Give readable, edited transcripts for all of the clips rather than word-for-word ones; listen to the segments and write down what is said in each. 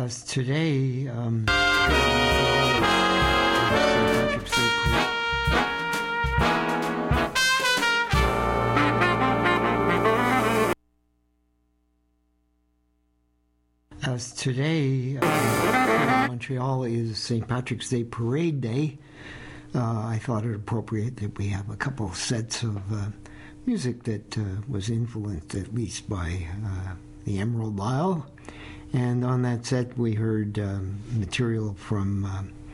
As today, Montreal is St. Patrick's Day Parade Day, I thought it appropriate that we have a couple of sets of music that was influenced at least by the Emerald Isle. And on that set, we heard material from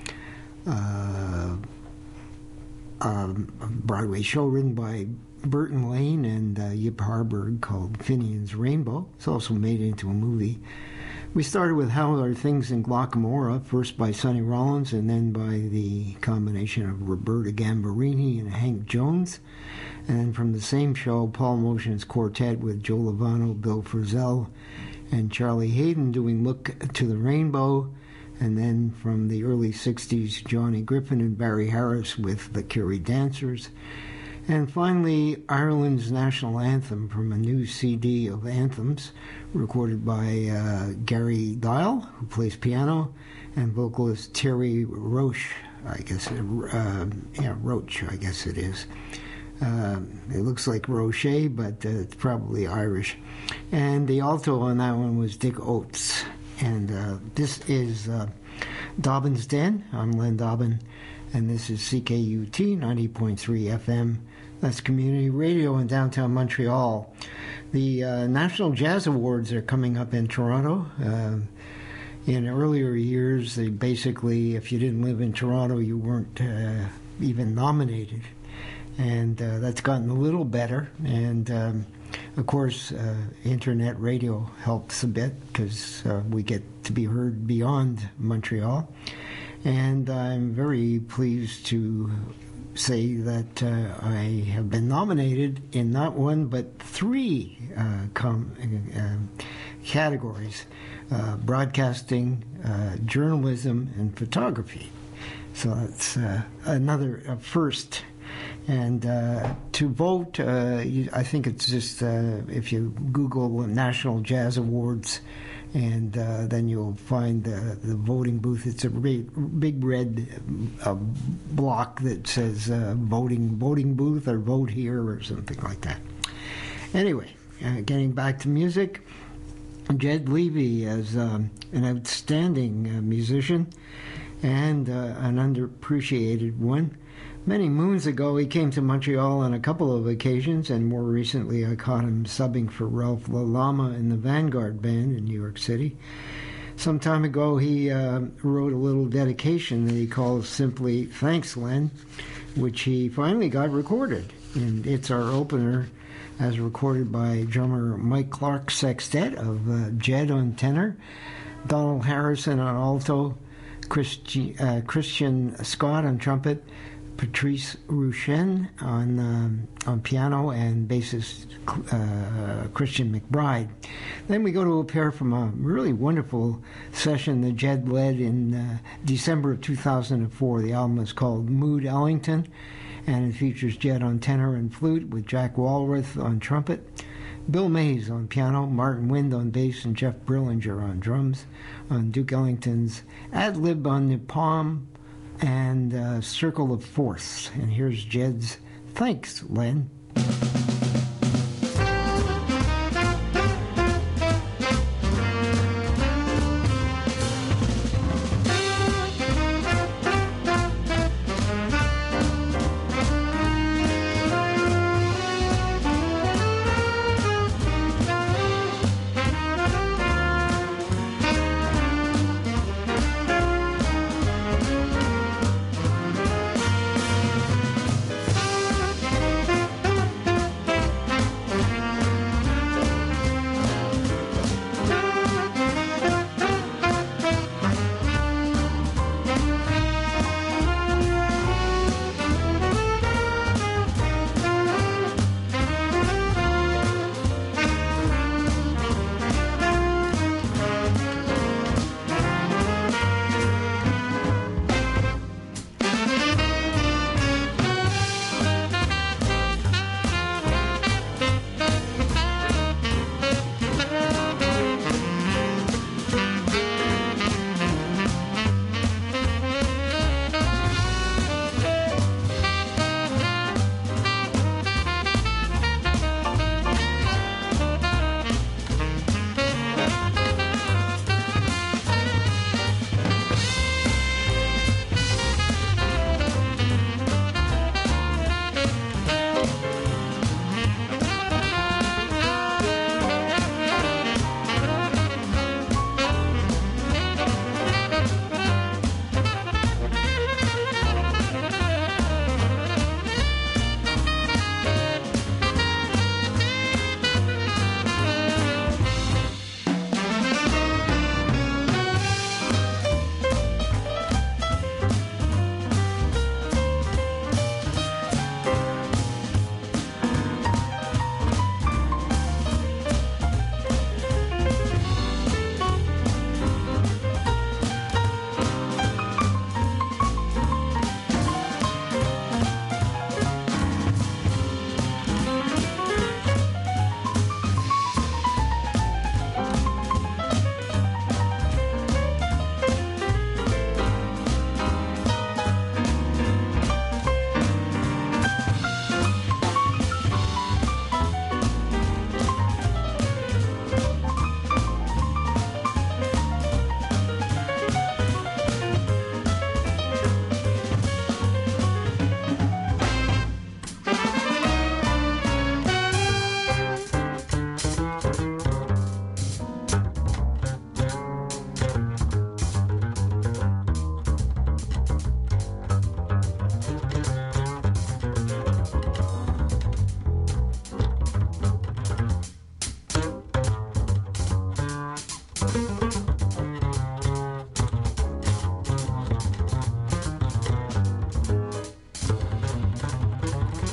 a Broadway show written by Burton Lane and Yip Harburg called Finian's Rainbow. It's also made into a movie. We started with How Are Things in Glockamora, first by Sonny Rollins and then by the combination of Roberta Gambarini and Hank Jones. And then from the same show, Paul Motion's Quartet with Joe Lovano, Bill Frisell, and Charlie Hayden doing Look to the Rainbow. And then from the early 60s, Johnny Griffin and Barry Harris with the Kerry Dancers. And finally, Ireland's national anthem from a new CD of anthems recorded by Gary Dial, who plays piano, and vocalist Terry Roche, Roach, I guess it is. It looks like Roche, but it's probably Irish. And the alto on that one was Dick Oates. And this is Dobbin's Den. I'm Len Dobbin, and this is CKUT 90.3 FM. That's community radio in downtown Montreal. The National Jazz Awards are coming up in Toronto. In earlier years, they basically, if you didn't live in Toronto, you weren't even nominated. And that's gotten a little better. And, of course, internet radio helps a bit because we get to be heard beyond Montreal. And I'm very pleased to say that I have been nominated in not one but three categories: broadcasting, journalism, and photography. So that's another first. And to vote, I think it's just if you Google National Jazz Awards, and then you'll find the voting booth. It's a big red block that says voting booth or vote here or something like that. Anyway, getting back to music, Jed Levy is an outstanding musician and an underappreciated one. Many moons ago, he came to Montreal on a couple of occasions, and more recently I caught him subbing for Ralph LaLama in the Vanguard Band in New York City. Some time ago, he wrote a little dedication that he calls simply Thanks, Len, which he finally got recorded. And it's our opener, as recorded by drummer Mike Clark's sextet of Jed on tenor, Donald Harrison on alto, Christian Scott on trumpet, Patrice Rouchen on piano, and bassist Christian McBride. Then we go to a pair from a really wonderful session that Jed led in December of 2004. The album is called Mood Ellington, and it features Jed on tenor and flute with Jack Walrath on trumpet, Bill Mays on piano, Martin Wind on bass, and Jeff Brillinger on drums on Duke Ellington's Ad Lib on the Palm and Circle of Fourths. And here's Jed's Thanks, Len.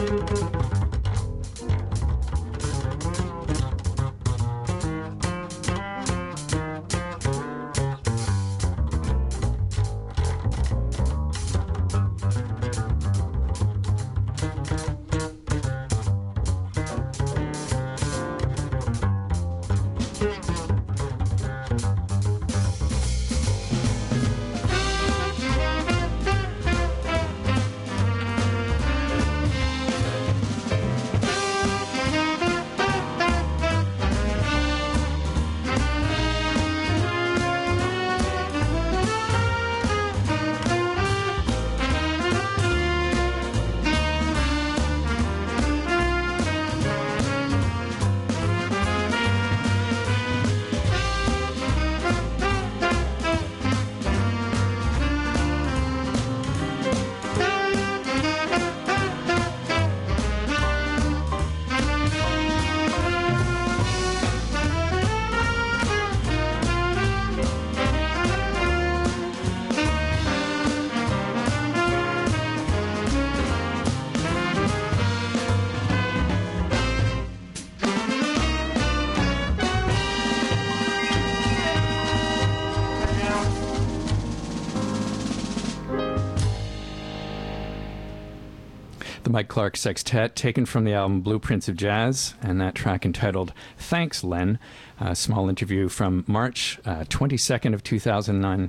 The Mike Clark Sextet, taken from the album Blueprints of Jazz, and that track entitled Thanks, Len. A small interview from March 22nd of 2009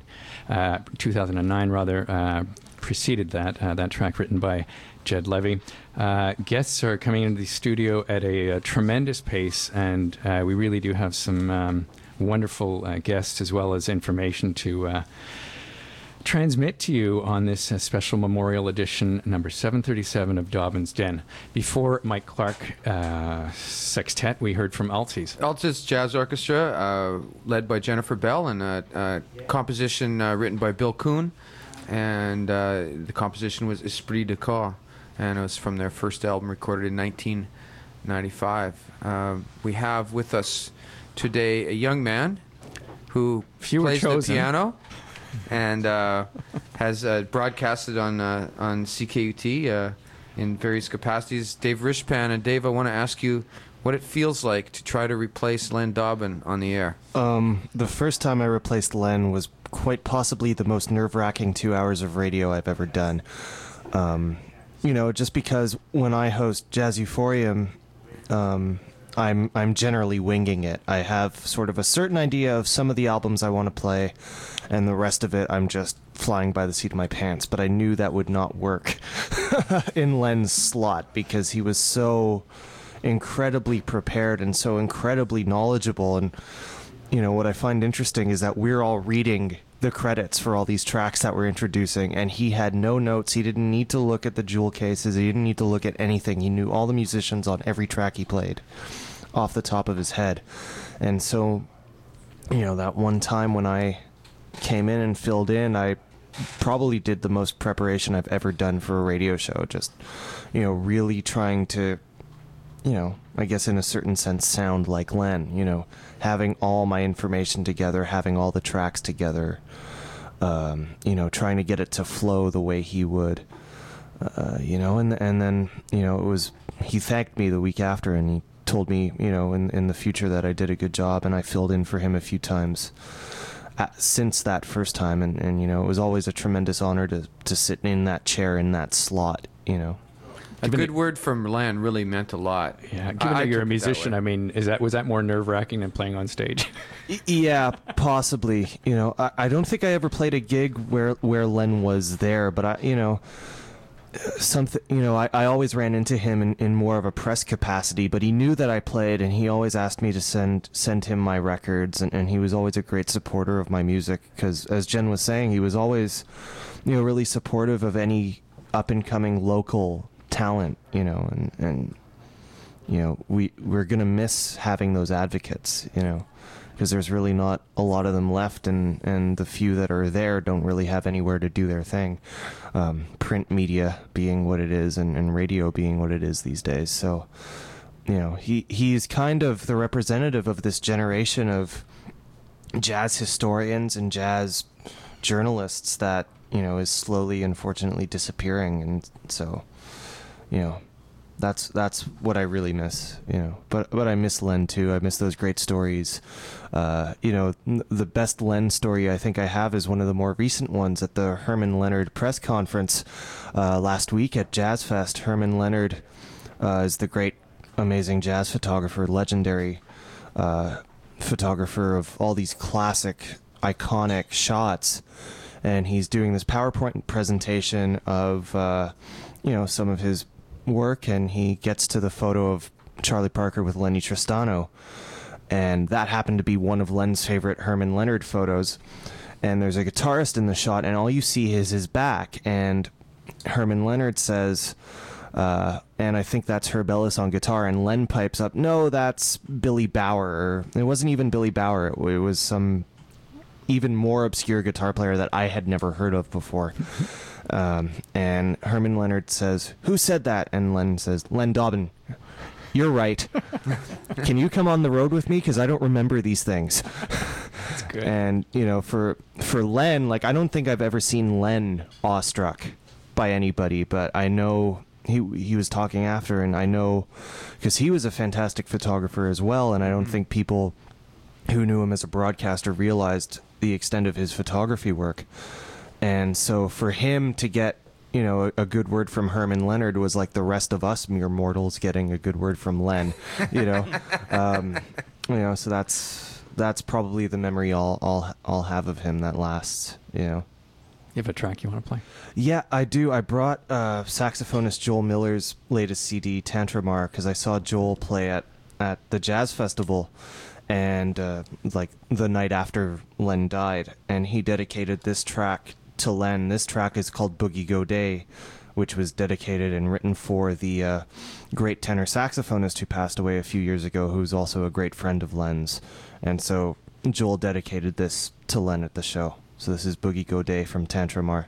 preceded that track written by Jed Levy. Guests are coming into the studio at a tremendous pace, and we really do have some wonderful guests as well as information to transmit to you on this special memorial edition number 737 of Dobbin's Den. Before Mike Clark Sextet, we heard from Altis. Altis Jazz Orchestra, led by Jennifer Bell, and a composition written by Bill Kuhn, and the composition was Esprit de Corps, and it was from their first album recorded in 1995. We have with us today a young man who plays the piano and has broadcasted on CKUT in various capacities. Dave Rishpan. And Dave, I want to ask you what it feels like to try to replace Len Dobbin on the air. The first time I replaced Len was quite possibly the most nerve-wracking 2 hours of radio I've ever done. Just because when I host Jazz Euphorium, I'm generally winging it. I have sort of a certain idea of some of the albums I want to play, and the rest of it I'm just flying by the seat of my pants. But I knew that would not work in Len's slot because he was so incredibly prepared and so incredibly knowledgeable. And, what I find interesting is that we're all reading the credits for all these tracks that we're introducing, and he had no notes. He didn't need to look at the jewel cases. He didn't need to look at anything. He knew all the musicians on every track he played off the top of his head. And so, that one time when I came in and filled in, I probably did the most preparation I've ever done for a radio show. Just, really trying to, I guess in a certain sense sound like Len, having all my information together, having all the tracks together, trying to get it to flow the way he would, and then, it was, he thanked me the week after, and he told me, in the future that I did a good job, and I filled in for him a few times since that first time, and it was always a tremendous honor to sit in that chair in that slot, A good word from Len really meant a lot. Yeah, given that you're a musician, I mean, was that more nerve-wracking than playing on stage? Yeah, possibly. I don't think I ever played a gig where Len was there, but I always ran into him in more of a press capacity, but he knew that I played, and he always asked me to send him my records, and he was always a great supporter of my music, because as Jen was saying, he was always, really supportive of any up-and-coming local talent, and we're going to miss having those advocates, because there's really not a lot of them left, and the few that are there don't really have anywhere to do their thing. Print media being what it is, and radio being what it is these days. So, he's kind of the representative of this generation of jazz historians and jazz journalists that, is slowly, unfortunately, disappearing. And so, that's what I really miss, But I miss Len too. I miss those great stories. The best Len story I think I have is one of the more recent ones at the Herman Leonard press conference last week at Jazz Fest. Herman Leonard is the great, amazing jazz photographer, legendary photographer of all these classic, iconic shots, and he's doing this PowerPoint presentation of some of his work, and he gets to the photo of Charlie Parker with Lenny Tristano, and that happened to be one of Len's favorite Herman Leonard photos. And there's a guitarist in the shot, and all you see is his back, and Herman Leonard says, and I think that's Herb Ellis on guitar, and Len pipes up, no, that's Billy Bauer. It wasn't even Billy Bauer. It was some even more obscure guitar player that I had never heard of before. And Herman Leonard says, who said that? And Len says, Len Dobbin. You're right. Can you come on the road with me? Because I don't remember these things. That's good. And, for Len, I don't think I've ever seen Len awestruck by anybody, but I know he was talking after, and I know because he was a fantastic photographer as well, and I don't think people who knew him as a broadcaster realized the extent of his photography work. And so for him to get a good word from Herman Leonard was like the rest of us mere mortals getting a good word from Len. So that's probably the memory I'll have of him that lasts. You have a track you want to play? Yeah, I do. I brought saxophonist Joel Miller's latest CD, Tantramar, because I saw Joel play at the Jazz Festival, and the night after Len died, and he dedicated this track to Len. This track is called Boogie Go Day, which was dedicated and written for the great tenor saxophonist who passed away a few years ago, who's also a great friend of Len's. And so Joel dedicated this to Len at the show. So this is Boogie Go Day from Tantramar.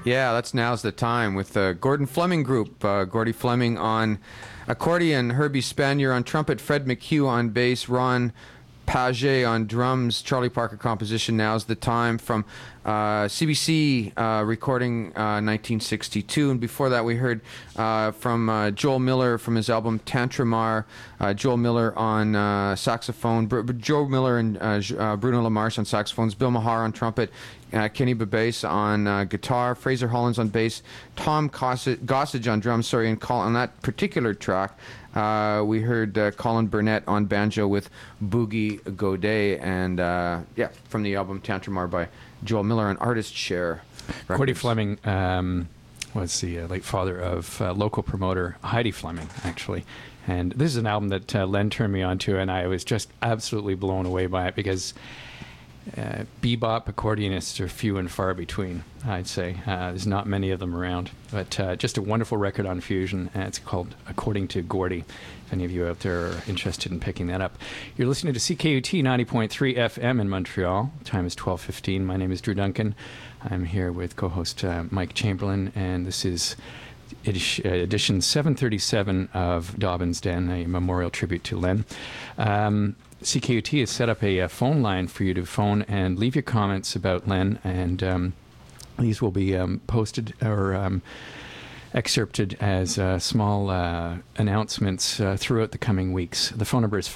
Yeah, that's Now's the Time with the Gordon Fleming Group. Gordy Fleming on accordion, Herbie Spanier on trumpet, Fred McHugh on bass, Ron Paget on drums, Charlie Parker composition, Now's the Time, from CBC recording 1962. And before that we heard from Joel Miller from his album Tantramar, Joel Miller on saxophone, Joe Miller and Bruno LaMarche on saxophones, Bill Mahar on trumpet, Kenny Babase on guitar, Fraser Hollins on bass, Tom Gossage on drums, and on that particular track we heard Colin Burnett on banjo with Boogie Godet, and from the album Tantramar by Joel Miller on Artist Share Records. Gordy Fleming was the late father of local promoter Heidi Fleming, actually. And this is an album that Len turned me on to, and I was just absolutely blown away by it, because bebop accordionists are few and far between, I'd say. There's not many of them around. But just a wonderful record on Fusion, and it's called According to Gordy, if any of you out there are interested in picking that up. You're listening to CKUT 90.3 FM in Montreal. Time is 12:15. My name is Drew Duncan. I'm here with co-host Mike Chamberlain, and this is edition 737 of Dobbin's Den, a memorial tribute to Len. CKUT has set up a phone line for you to phone and leave your comments about Len, and these will be posted or excerpted as small announcements throughout the coming weeks. The phone number is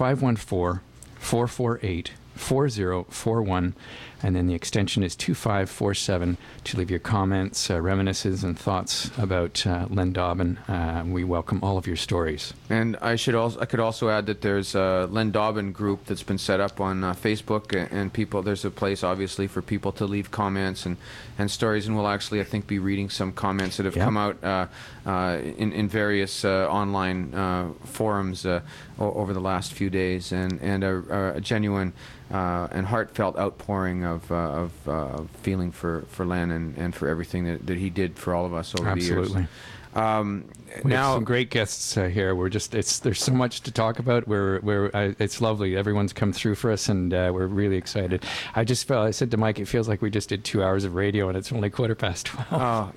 514-448-4041, and then the extension is 2547 to leave your comments, reminiscences, and thoughts about Len Dobbin. We welcome all of your stories. And I could also add that there's a Len Dobbin group that's been set up on Facebook, and people. There's a place obviously for people to leave comments and stories, and we'll actually, I think, be reading some comments that have come out in various online forums over the last few days, and a genuine and heartfelt outpouring of feeling for Len and for everything that he did for all of us over the years. Absolutely. We have some great guests here. There's so much to talk about. It's lovely. Everyone's come through for us, and we're really excited. I said to Mike, it feels like we just did 2 hours of radio, and it's only 12:15. Oh,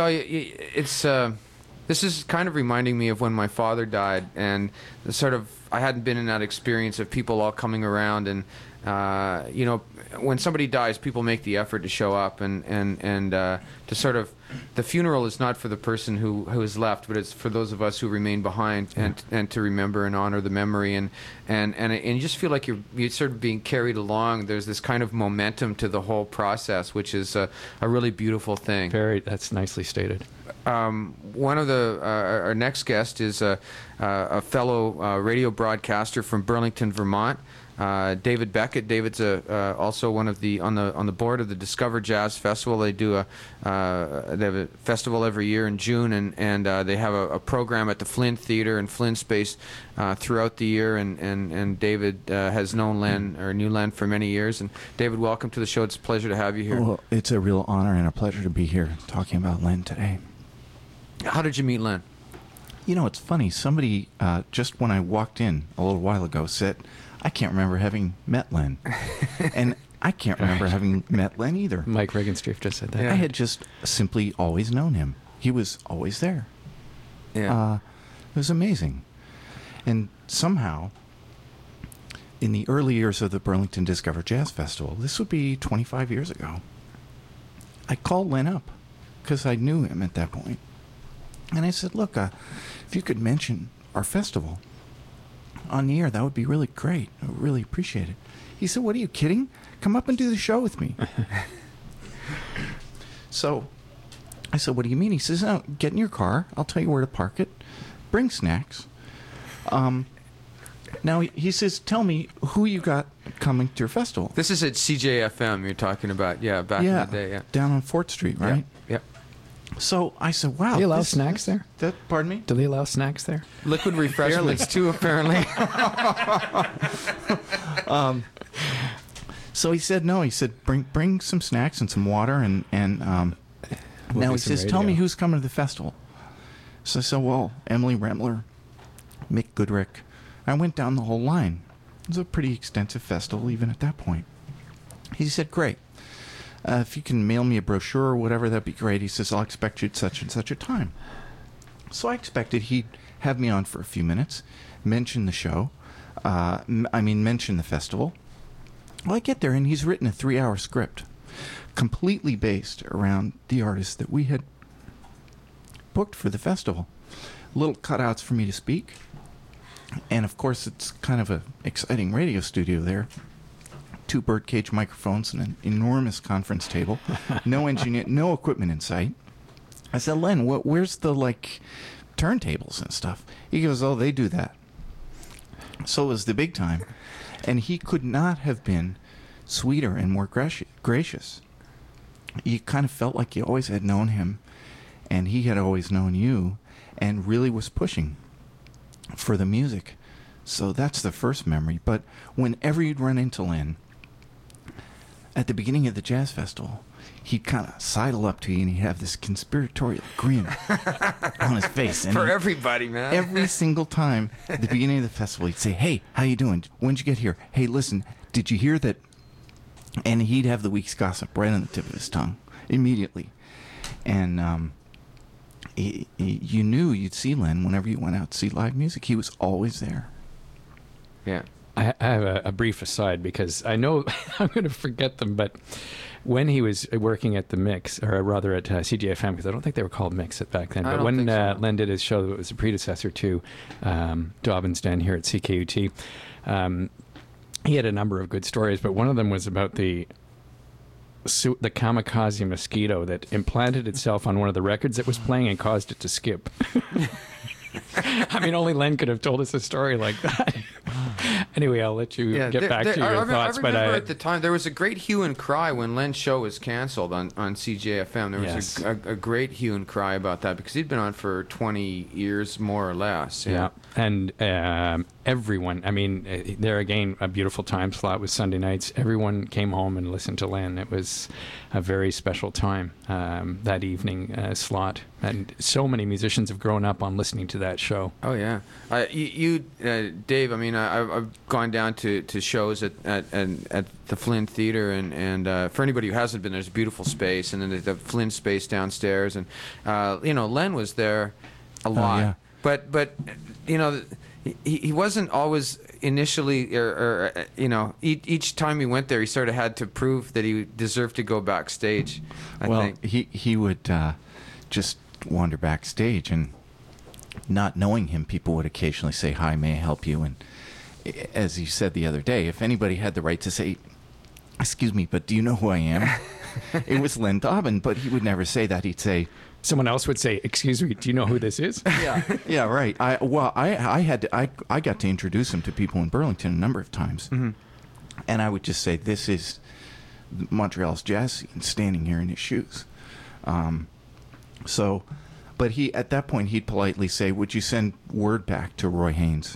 this is kind of reminding me of when my father died, and I hadn't been in that experience of people all coming around, and when somebody dies, people make the effort to show up, and to the funeral is not for the person who is left, but it's for those of us who remain behind, and to remember and honor the memory, and you just feel like you're sort of being carried along. There's this kind of momentum to the whole process, which is a really beautiful thing. That's nicely stated. One of our next guest is a fellow radio broadcaster from Burlington, Vermont. David Beckett. David's also one of on the board of the Discover Jazz Festival. They do they have a festival every year in June, and they have a program at the Flynn Theater and Flynn Space throughout the year. And David has known Len, or knew Len, for many years. And David, welcome to the show. It's a pleasure to have you here. Well, it's a real honor and a pleasure to be here talking about Len today. How did you meet Len? It's funny. Somebody just when I walked in a little while ago said, I can't remember having met Len. And I can't remember having met Len either. Mike Regenstrief just said that. I had just simply always known him. He was always there. Yeah. It was amazing. And somehow, in the early years of the Burlington Discover Jazz Festival, this would be 25 years ago, I called Len up because I knew him at that point. And I said, look, if you could mention our festival on the air, that would be really great. I would really appreciate it. He said, what, are you kidding? Come up and do the show with me. So I said, what do you mean? He says, no, get in your car. I'll tell you where to park it. Bring snacks. Now, he says, tell me who you got coming to your festival. This is at CJFM you're talking about, back in the day. Yeah, down on 4th Street, right? Yep. So I said, wow. Do they allow snacks there? Pardon me? Do they allow snacks there? Liquid refreshments too, apparently. So he said no. He said, bring some snacks and some water, and now he says, tell me who's coming to the festival. So I said, well, Emily Remler, Mick Goodrick. I went down the whole line. It was a pretty extensive festival even at that point. He said, great. if you can mail me a brochure or whatever, that'd be great. He says, I'll expect you at such and such a time. So I expected he'd have me on for a few minutes, mention the show, mention the festival. Well, I get there, and he's written a 3-hour script, completely based around the artists that we had booked for the festival. Little cutouts for me to speak. And, of course, it's kind of an exciting radio studio there. 2 birdcage microphones and an enormous conference table. No engineer, no equipment in sight. I said, Len, where's the, turntables and stuff? He goes, oh, they do that. So it was the big time. And he could not have been sweeter and more gracious. You kind of felt like you always had known him, and he had always known you, and really was pushing for the music. So that's the first memory. But whenever you'd run into Len, at the beginning of the jazz festival, he'd kind of sidle up to you, and he'd have this conspiratorial grin on his face. And for everybody, man. Every single time at the beginning of the festival, he'd say, hey, how you doing? When'd you get here? Hey, listen, did you hear that? And he'd have the week's gossip right on the tip of his tongue immediately. And you knew you'd see Len whenever you went out to see live music. He was always there. Yeah. I have a brief aside because I know I'm going to forget them, but when he was working at the Mix, or rather at CJFM, because I don't think they were called Mix back then, but when Len did his show that was a predecessor to Dobbins Den here at CKUT, he had a number of good stories, but one of them was about the kamikaze mosquito that implanted itself on one of the records that was playing and caused it to skip. I mean, only Len could have told us a story like that. Anyway, I'll let you get back to your thoughts. I remember at the time, there was a great hue and cry when Len's show was canceled on CJFM. There was a great hue and cry about that because he'd been on for 20 years, more or less. Yeah. And everyone, I mean, there again, a beautiful time slot was Sunday nights. Everyone came home and listened to Len. It was a very special time, that evening slot. And so many musicians have grown up on listening to that show. Oh, yeah. You Dave, I mean, I've gone down to shows at the Flynn Theater, and for anybody who hasn't been, there's a beautiful space, and then the Flynn space downstairs. And, Len was there a lot. Yeah. But he wasn't always initially, or each time he went there, he sort of had to prove that he deserved to go backstage. I think he would just wander backstage, and not knowing him, people would occasionally say, hi, may I help you? And as you said the other day, if anybody had the right to say, excuse me, but do you know who I am? It was Len Dobbin, but he would never say that. He'd say, someone else would say, excuse me, do you know who this is? Yeah, right. I got to introduce him to people in Burlington a number of times. Mm-hmm. And I would just say, this is Montreal's jazz scene, standing here in his shoes. But at that point, he'd politely say, would you send word back to Roy Haynes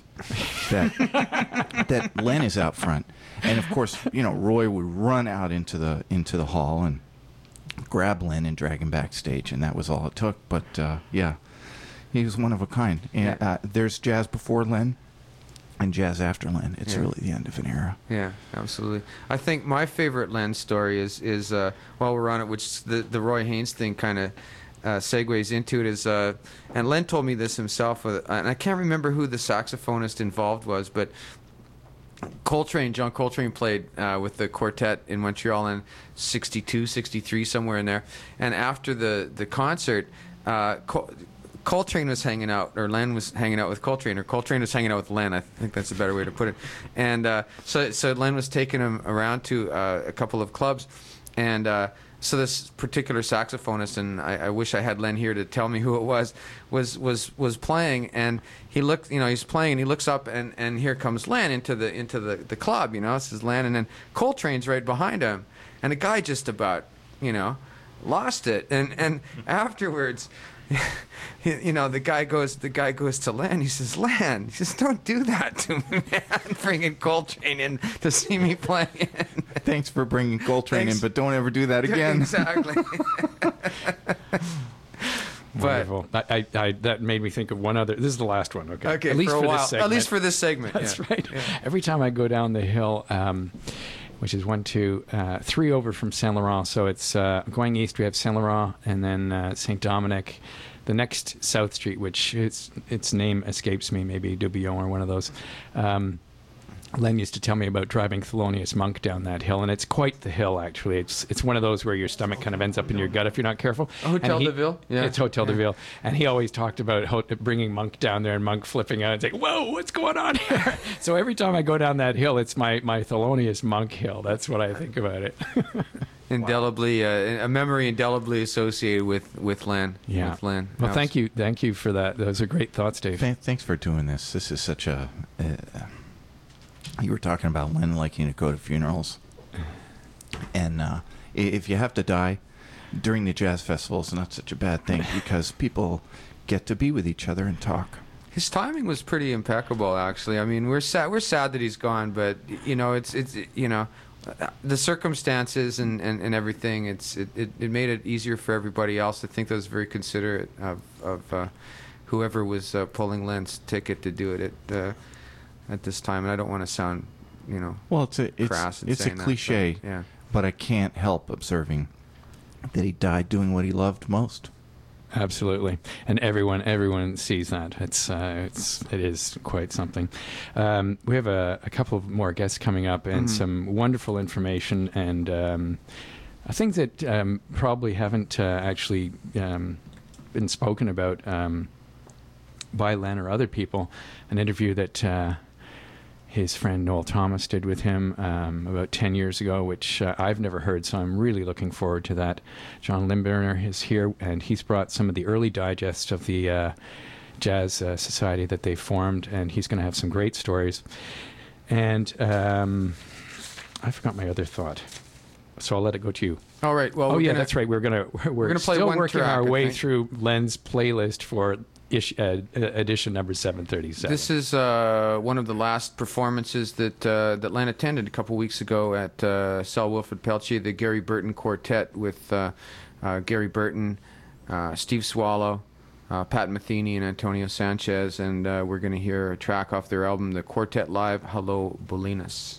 that Len is out front? And of course, Roy would run out into the hall and grab Len and drag him backstage, and that was all it took. But he was one of a kind. And there's jazz before Len and jazz after Len. It's really the end of an era. Yeah, absolutely. I think my favorite Len story is while we're on it, which the Roy Haynes thing kind of segues into it, is and Len told me this himself, and I can't remember who the saxophonist involved was, but John Coltrane played with the quartet in Montreal in 62, 63, somewhere in there. And after the concert, Coltrane was hanging out, or Len was hanging out with Coltrane, or Coltrane was hanging out with Len. I think that's a better way to put it. And so Len was taking him around to a couple of clubs, and so this particular saxophonist, and I wish I had Len here to tell me who it was playing, and he looked, he's playing, and he looks up, and here comes Len into the club, this is Len, and then Coltrane's right behind him, and the guy just about, lost it, and afterwards, the guy goes to Len. He says, Len, don't do that to me, man. Bringing Coltrane in to see me playing. Thanks for bringing Coltrane in, but don't ever do that again. Exactly. Wonderful. That made me think of one other. This is the last one. Okay. At least for a while. At least for this segment. That's right. Yeah. Every time I go down the hill, which is 1, 2, 3 over from Saint Laurent. So it's going east. We have Saint Laurent, and then Saint Dominic. The next South Street, which its name escapes me, maybe Dubillon or one of those. Len used to tell me about driving Thelonious Monk down that hill, and it's quite the hill, actually. It's one of those where your stomach kind of ends up in your gut if you're not careful. Hotel de Ville? Yeah. It's Hotel de Ville. And he always talked about bringing Monk down there and Monk flipping out and saying, whoa, what's going on here? So every time I go down that hill, it's my Thelonious Monk hill. That's what I think about it. Indelibly, a memory indelibly associated with Len. Yeah. With Len. Well, thank you for that. Those are great thoughts, Dave. Thanks for doing this. This is such a... you were talking about Len liking to go to funerals. And if you have to die during the jazz festival, it's not such a bad thing because people get to be with each other and talk. His timing was pretty impeccable, actually. I mean, we're sad that he's gone, but it's the circumstances and everything. It made it easier for everybody else. I think that was very considerate of whoever was pulling Len's ticket to do it at this time. And I don't want to sound well, crass. It's a cliche, yeah. But I can't help observing that he died doing what he loved most. Absolutely, and everyone sees that. It is quite something. We have a couple of more guests coming up and some wonderful information, and I think that probably haven't actually been spoken about by Len or other people. An interview that his friend Noel Thomas did with him about 10 years ago, which I've never heard, so I'm really looking forward to that. John Limburner is here, and he's brought some of the early digests of the Jazz Society that they formed, and he's going to have some great stories. And I forgot my other thought, so I'll let it go to you. All right. Well, that's right. We're gonna play still working our way through Len's playlist for edition number 737. This is one of the last performances that Len attended a couple weeks ago at Saul Wilfrid Peltier, the Gary Burton Quartet with Gary Burton, Steve Swallow, Pat Metheny, and Antonio Sanchez, and we're going to hear a track off their album, The Quartet Live, Hello, Bolinas.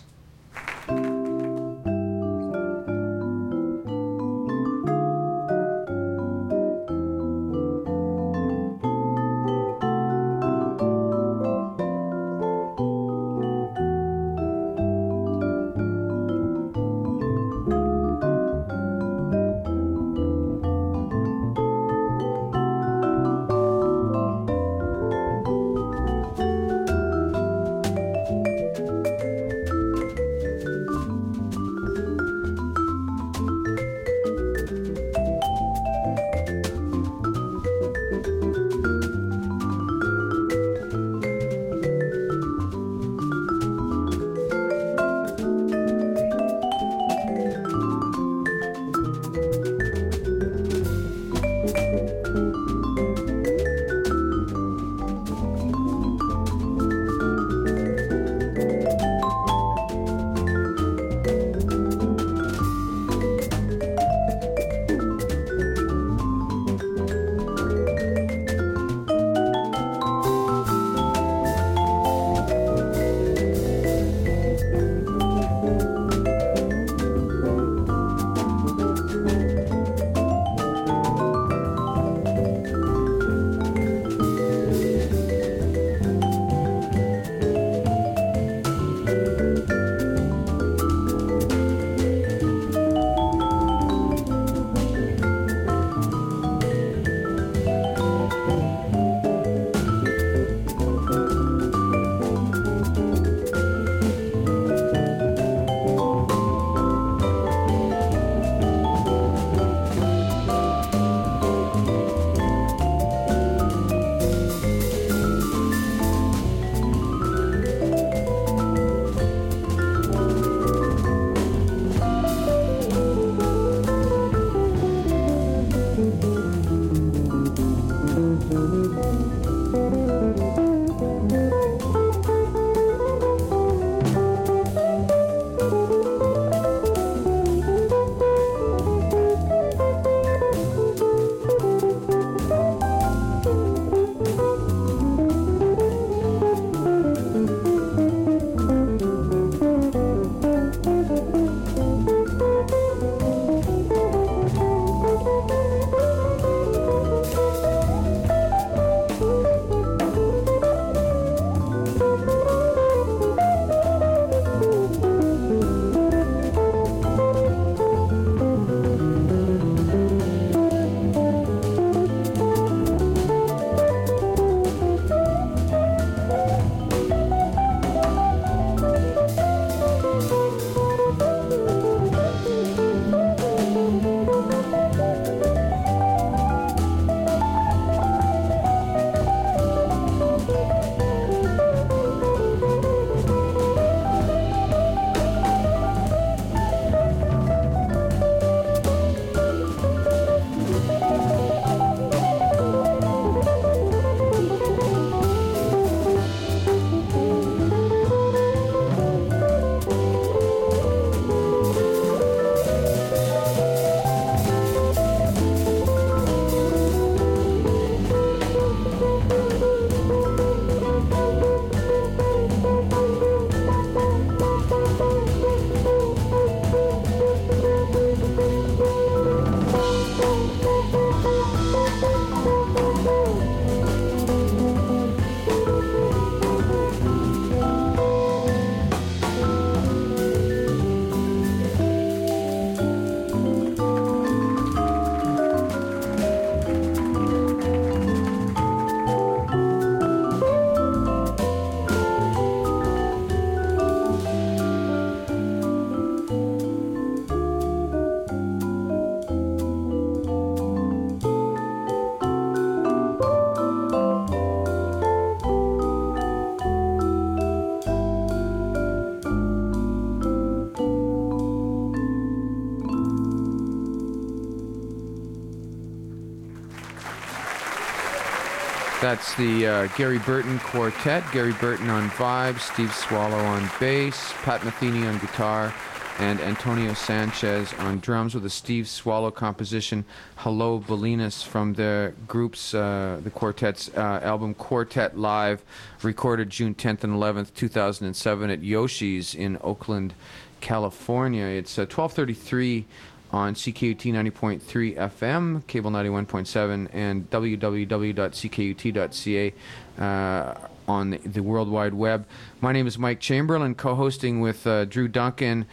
That's the Gary Burton Quartet. Gary Burton on vibes, Steve Swallow on bass, Pat Metheny on guitar, and Antonio Sanchez on drums with a Steve Swallow composition, Hello Bolinas, from the group's, the quartet's album Quartet Live, recorded June 10th and 11th, 2007 at Yoshi's in Oakland, California. It's 12:33 on CKUT 90.3 FM, cable 91.7, and www.ckut.ca on the World Wide Web. My name is Mike Chamberlain, co-hosting with Drew Duncan,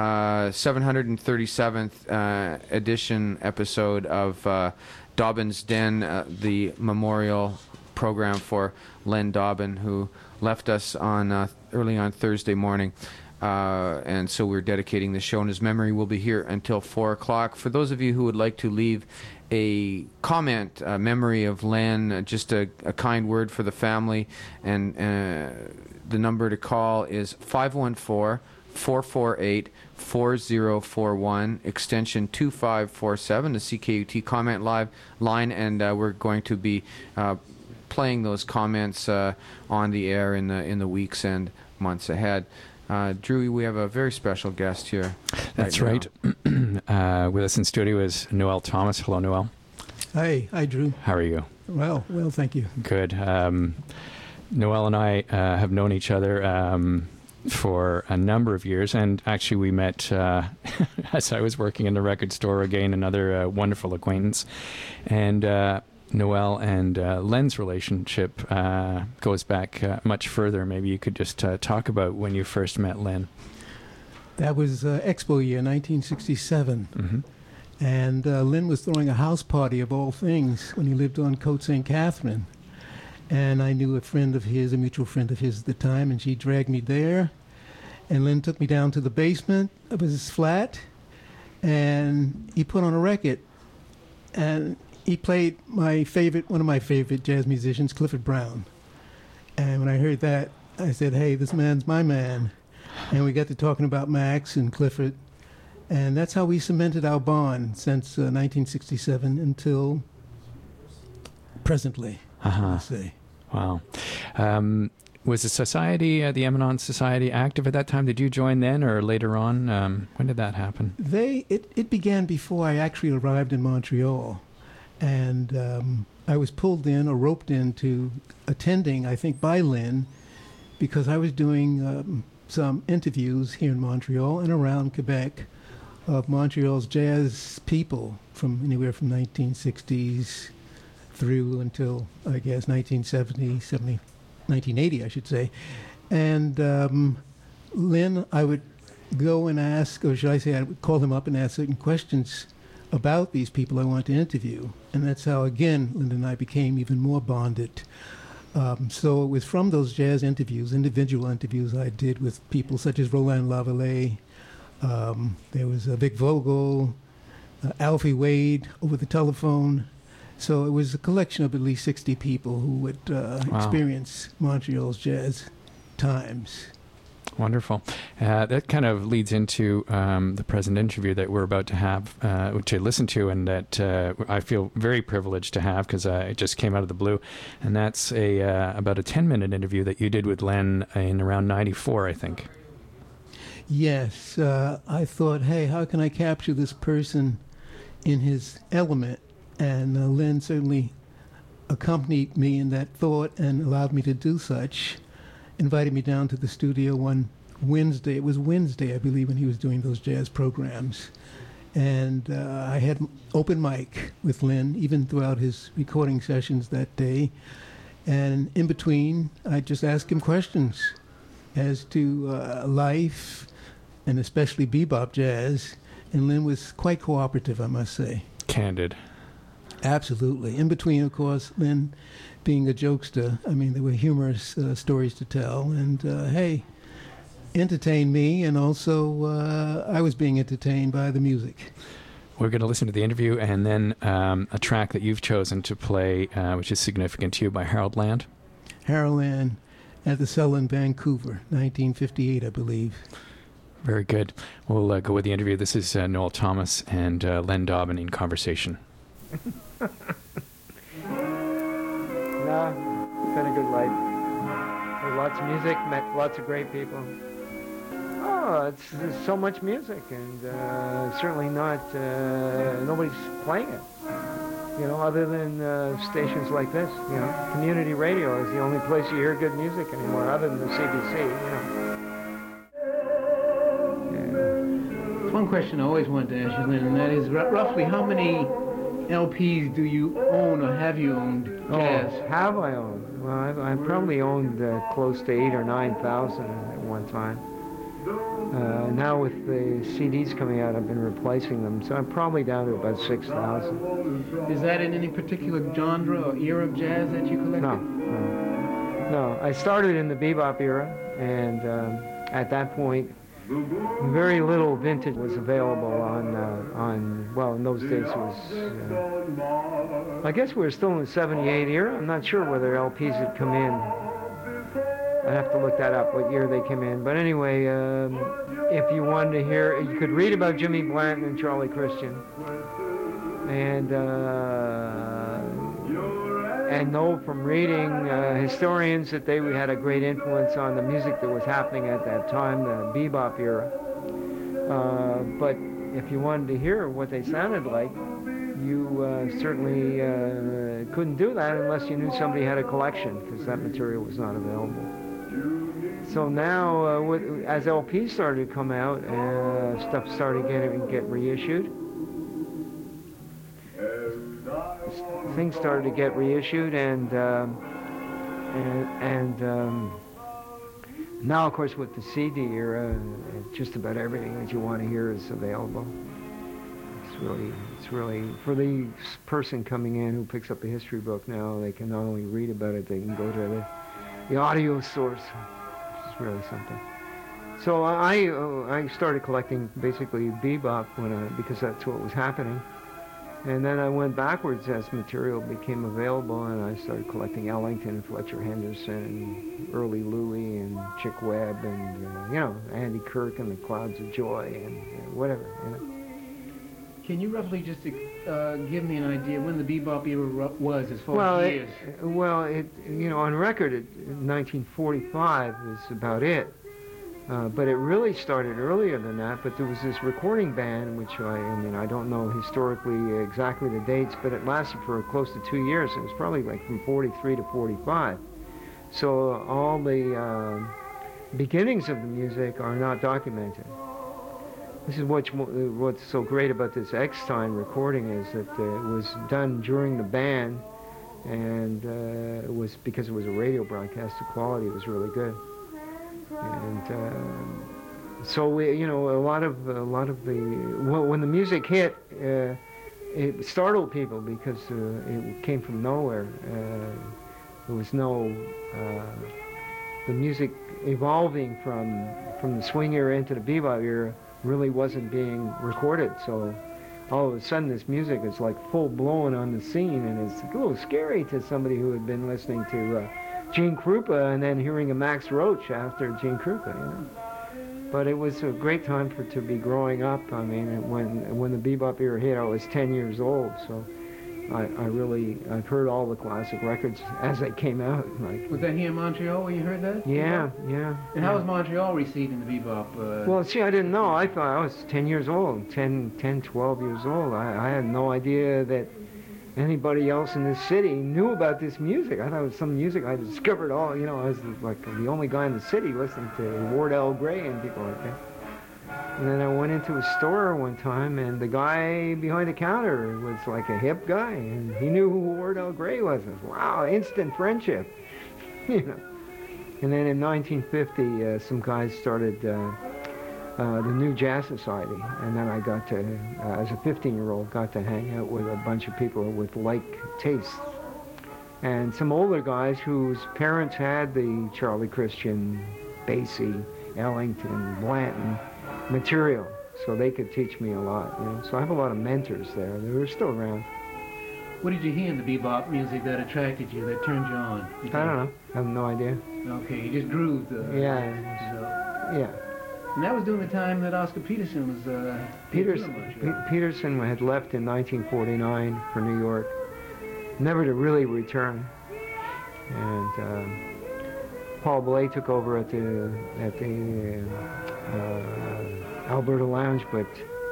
737th edition episode of Dobbin's Den, the memorial program for Len Dobbin, who left us on early on Thursday morning. And so we're dedicating the show in his memory. We'll be here until 4 o'clock. For those of you who would like to leave a comment, a memory of Len, just a kind word for the family, and the number to call is 514-448-4041, extension 2547, the CKUT comment live line, and we're going to be playing those comments on the air in the weeks and months ahead. Drew, we have a very special guest here. That's right. With us in studio is Noel Thomas. Hello, Noel. Hi, Drew. How are you? Well, thank you. Good. Noel and I have known each other for a number of years, and actually we met as I was working in the record store. Again, another wonderful acquaintance. And Noel and Len's relationship goes back much further. Maybe you could just talk about when you first met Len. That was Expo year, 1967. Mm-hmm. And Len was throwing a house party, of all things, when he lived on Côte St. Catherine. And I knew a friend of his, a mutual friend of his at the time, and she dragged me there. And Len took me down to the basement of his flat, and he put on a record. And he played one of my favorite jazz musicians, Clifford Brown. And when I heard that, I said, hey, this man's my man. And we got to talking about Max and Clifford. And that's how we cemented our bond since 1967 until presently, I say. Wow. Was the society, the Eminence Society, active at that time? Did you join then or later on? When did that happen? It began before I actually arrived in Montreal. And I was pulled in or roped into attending, I think, by Len, because I was doing some interviews here in Montreal and around Quebec of Montreal's jazz people from anywhere from 1960s through until, I guess, 1980, I should say. And Len, I would go and ask, or should I say I would call him up and ask certain questions about these people I want to interview. And that's how, again, Linda and I became even more bonded. So it was from those jazz interviews, individual interviews I did with people such as Roland Lavallée. There was Vic Vogel, Alfie Wade over the telephone. So it was a collection of at least 60 people who would experience Montreal's jazz times. Wonderful. That kind of leads into the present interview that we're about to have, to listen to, and that I feel very privileged to have because it just came out of the blue. And that's about a 10-minute interview that you did with Len in around 94, I think. Yes. I thought, hey, how can I capture this person in his element? And Len certainly accompanied me in that thought and allowed me to do such. Invited me down to the studio one Wednesday. It was Wednesday, I believe, when he was doing those jazz programs. And I had open mic with Len, even throughout his recording sessions that day. And in between, I just asked him questions as to life, and especially bebop jazz. And Len was quite cooperative, I must say. Candid. Absolutely. In between, of course, Len being a jokester, I mean, there were humorous stories to tell. And, hey, entertained me, and also I was being entertained by the music. We're going to listen to the interview and then a track that you've chosen to play, which is significant to you, by Harold Land. Harold Land at the Cell in Vancouver, 1958, I believe. Very good. We'll go with the interview. This is Noel Thomas and Len Dobbin in conversation. Now It's been a good life. There's lots of music, met lots of great people. Oh, there's so much music, and certainly not, nobody's playing it. You know, other than stations like this, you know. Community radio is the only place you hear good music anymore, other than the CBC, you know. There's one question I always wanted to ask you, Lynn, and that is roughly how many LPs do you own or have you owned jazz? Oh, have I owned? Well, I probably owned close to 8,000 or 9,000 at one time. Now with the CDs coming out, I've been replacing them, so I'm probably down to about 6,000. Is that in any particular genre or era of jazz that you collected? No. I started in the bebop era, and at that point, very little vintage was available on well, in those days it was, I guess we were still in the 78 era. I'm not sure whether LPs had come in. I'd have to look that up, what year they came in. But anyway, if you wanted to hear, you could read about Jimmy Blanton and Charlie Christian, and know from reading historians that they had a great influence on the music that was happening at that time, the bebop era. But if you wanted to hear what they sounded like, you certainly couldn't do that unless you knew somebody had a collection, because that material was not available. So now, as LPs started to come out, stuff started to get reissued. Things started to get reissued, and now, of course, with the CD era, just about everything that you want to hear is available. It's really for the person coming in who picks up a history book now. They can not only read about it, they can go to the audio source, which is really something. So I started collecting basically bebop because that's what was happening. And then I went backwards as material became available, and I started collecting Ellington and Fletcher Henderson and early Louie and Chick Webb and, you know, Andy Kirk and the Clouds of Joy and whatever, you know. Can you roughly just give me an idea when the bebop era was as far as years? You know, on record, 1945 is about it. But it really started earlier than that, but there was this recording band, which I don't know historically exactly the dates, but it lasted for close to 2 years. It was probably like from 43 to 45. So all the beginnings of the music are not documented. This is what's so great about this Eckstein recording is that it was done during the band, and it was because it was a radio broadcast, the quality was really good. And so you know, a lot of the when the music hit, it startled people because it came from nowhere. There was no the music evolving from the swing era into the bebop era really wasn't being recorded. So all of a sudden, this music is like full blown on the scene, and it's a little scary to somebody who had been listening to Gene Krupa and then hearing a Max Roach after Gene Krupa, you know. But it was a great time to be growing up. I mean, when the bebop era hit, I was 10 years old, so I've heard all the classic records as they came out. Like, was that here in Montreal when you heard that? Yeah. And how was Montreal receiving the bebop? Well, see, I didn't know. I thought I was 10 years old, 10, 12 years old. I had no idea that anybody else in this city knew about this music. I thought it was some music I discovered I was like the only guy in the city listening to Ward L. Gray and people like that. And then I went into a store one time, and the guy behind the counter was like a hip guy, and he knew who Ward L. Gray was. I was, wow, instant friendship, you know. And then in 1950, some guys started the New Jazz Society, and then I got to, as a 15-year-old, got to hang out with a bunch of people with like tastes. And some older guys whose parents had the Charlie Christian, Basie, Ellington, Blanton material, so they could teach me a lot, you know. So I have a lot of mentors there. They were still around. What did you hear in the bebop music that attracted you, that turned you on? I don't know. I have no idea. Okay, you just grooved. Yeah. And that was during the time that Oscar Peterson was... Peterson had left in 1949 for New York, never to really return. And Paul Bley took over at the Alberta Lounge, but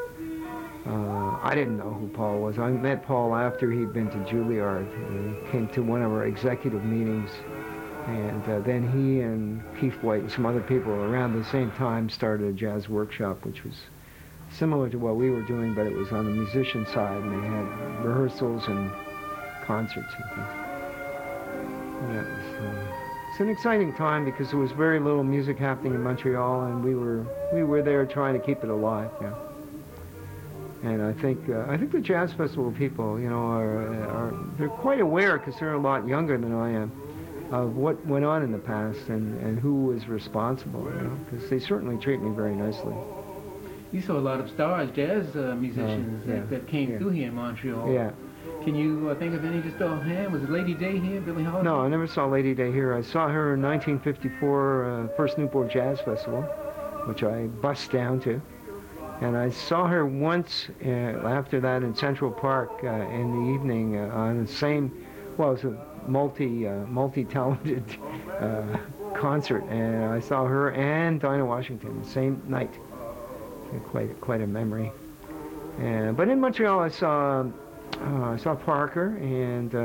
I didn't know who Paul was. I met Paul after he'd been to Juilliard. He came to one of our executive meetings, and then he and Keith White and some other people around the same time started a jazz workshop, which was similar to what we were doing, but it was on the musician side, and they had rehearsals and concerts and things. And that was, it's an exciting time because there was very little music happening in Montreal, and we were there trying to keep it alive. Yeah. And I think the Jazz Festival people, you know, they're quite aware, because they're a lot younger than I am, of what went on in the past and who was responsible. You know, because they certainly treat me very nicely. You saw a lot of stars, jazz musicians that came through here in Montreal. Yeah. Can you think of any just offhand? Was it Lady Day here, Billie Holiday? No, I never saw Lady Day here. I saw her in 1954, first Newport Jazz Festival, which I bussed down to. And I saw her once after that in Central Park in the evening on the same, well, it was a multi-talented concert. And I saw her and Dinah Washington the same night. Quite a memory. But in Montreal, I saw Parker and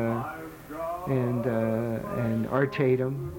Art Tatum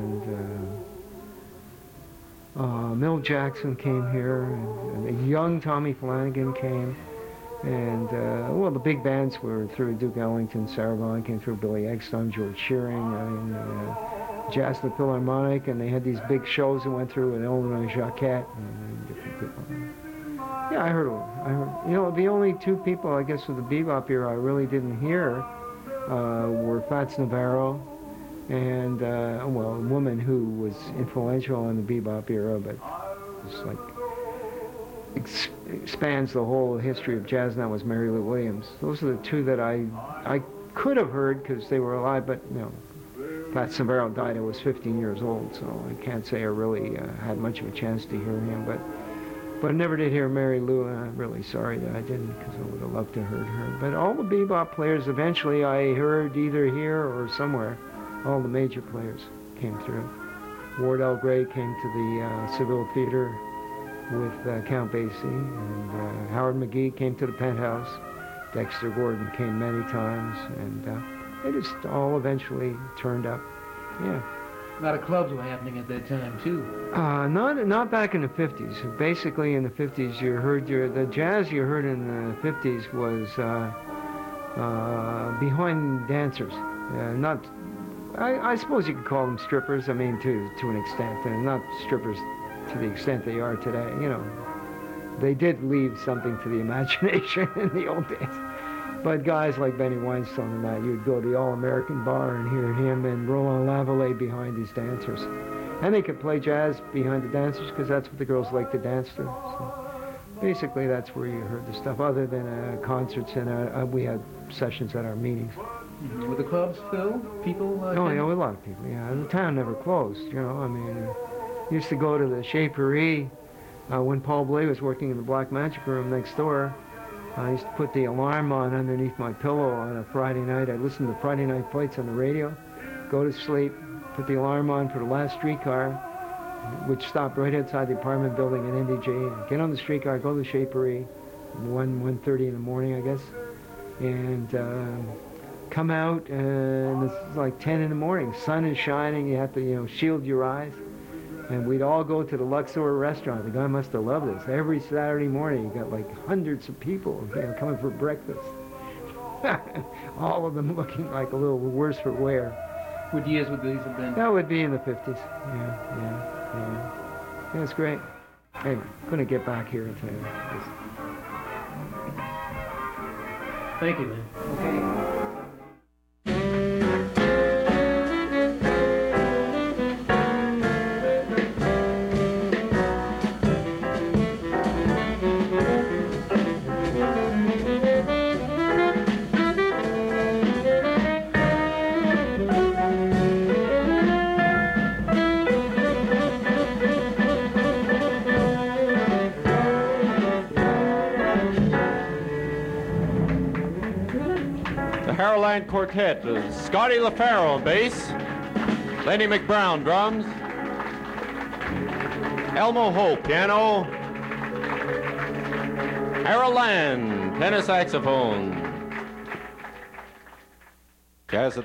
and Milt Jackson came here, and a young Tommy Flanagan came, and well, the big bands were through. Duke Ellington, Sarah Vaughan came through, Billy Eggstone, George Shearing, Jazz the Philharmonic, and they had these big shows that went through with Eleanor Jacquet and different people. Yeah, I heard. You know, the only two people, I guess, with the bebop era I really didn't hear were Fats Navarro and, well, a woman who was influential in the bebop era, but just like expands the whole history of jazz now, was Mary Lou Williams. Those are the two that I could have heard because they were alive, but, you know, Fats Navarro died. I was 15 years old, so I can't say I really had much of a chance to hear him, but I never did hear Mary Lou, and I'm really sorry that I didn't, because I would have loved to have heard her. But all the bebop players, eventually I heard either here or somewhere. All the major players came through. Wardell Gray came to the Seville Theater with Count Basie, and Howard McGee came to the Penthouse. Dexter Gordon came many times, and they just all eventually turned up. Yeah. A lot of clubs were happening at that time too. Not back in the 50s. Basically, in the 50s, you heard the jazz you heard in the 50s was behind dancers. Not, I suppose you could call them strippers. I mean, to an extent, and not strippers to the extent they are today. You know, they did leave something to the imagination in the old days. But guys like Benny Weinstein and that, you'd go to the All-American Bar and hear him and Roland Lavallée behind his dancers. And they could play jazz behind the dancers because that's what the girls like to dance to. So basically, that's where you heard the stuff, other than concerts, and we had sessions at our meetings. Mm-hmm. Were the clubs filled? People? Oh, yeah, a lot of people, yeah. The town never closed, you know. I mean, used to go to the Chez Paris when Paul Bley was working in the Black Magic Room next door. I used to put the alarm on underneath my pillow on a Friday night. I'd listen to Friday night fights on the radio, go to sleep, put the alarm on for the last streetcar, which stopped right outside the apartment building in NDG. Get on the streetcar, go to Chez Paris, 1:30 in the morning, I guess, and come out, and it's like 10 in the morning. Sun is shining. You have to, you know, shield your eyes. And we'd all go to the Luxor restaurant. The guy must have loved this. Every Saturday morning, you got like hundreds of people, you know, coming for breakfast. All of them looking like a little worse for wear. What years would these have been? That would be in the 50s. Yeah. It's great. Anyway, couldn't get back here to this. Thank you, man. Okay. Quartet, Scotty LaFaro on bass, Lenny McBrown, drums. Elmo Hope, piano. Harold Land, tenor saxophone. Jazz